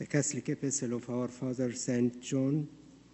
The Catholic Epistle of our Father St. John.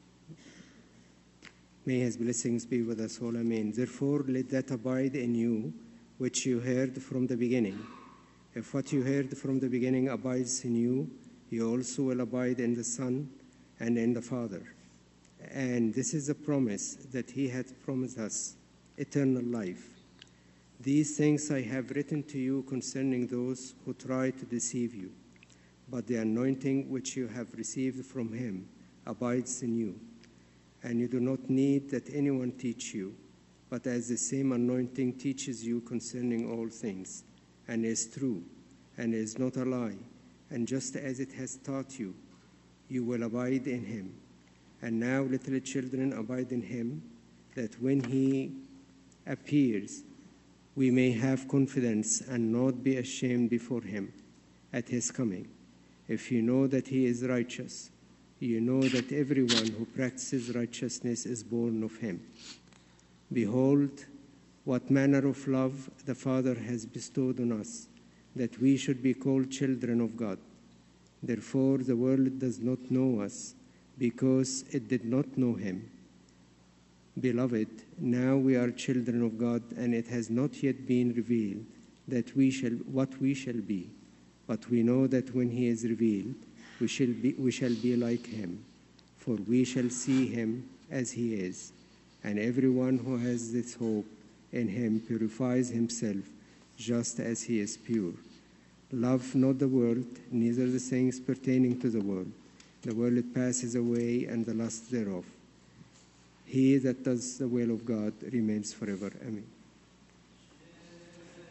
May his blessings be with us all. Amen. Therefore, let that abide in you which you heard from the beginning. If what you heard from the beginning abides in you, you also will abide in the Son and in the Father. And this is a promise that he hath promised us, eternal life. These things I have written to you concerning those who try to deceive you. But the anointing which you have received from him abides in you. And you do not need that anyone teach you, but as the same anointing teaches you concerning all things, and is true, and is not a lie, and just as it has taught you, you will abide in him. And now, little children, abide in him, that when he appears, we may have confidence and not be ashamed before him at his coming. If you know that he is righteous, you know that everyone who practices righteousness is born of him. Behold, what manner of love the Father has bestowed on us, that we should be called children of God. Therefore, the world does not know us, because it did not know him. Beloved, now we are children of God, and it has not yet been revealed that what we shall be. But we know that when he is revealed, we shall be like him, for we shall see him as he is. And everyone who has this hope in him purifies himself just as he is pure. Love not the world, neither the things pertaining to the world. The world passes away, and the lust thereof. He that does the will of God remains forever. Amen.